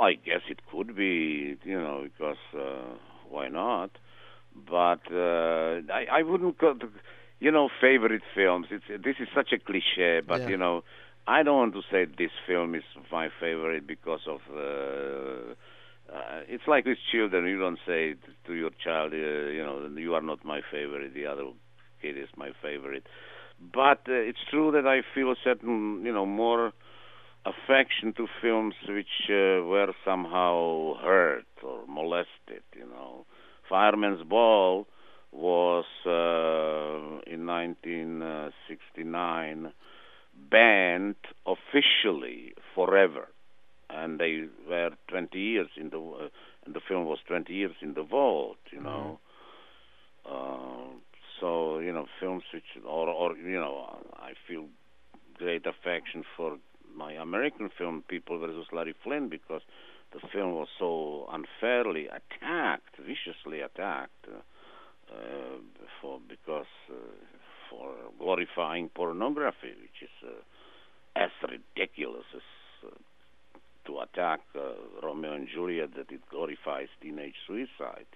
I guess it could be, because why not? But I wouldn't go to, favorite films. This is such a cliche, but Yeah. I don't want to say this film is my favorite because of. It's like with children. You don't say to your child, you are not my favorite. The other kid is my favorite. But it's true that I feel a certain, more affection to films which were somehow hurt or molested. Fireman's Ball was in 1969 banned officially forever, and they were 20 years in and the film was 20 years in the vault. Hmm. Uh, so films which I feel great affection for my American film People versus Larry Flynn because the film was so unfairly attacked, viciously attacked, because for glorifying pornography, which is as ridiculous as to attack Romeo and Juliet that it glorifies teenage suicide.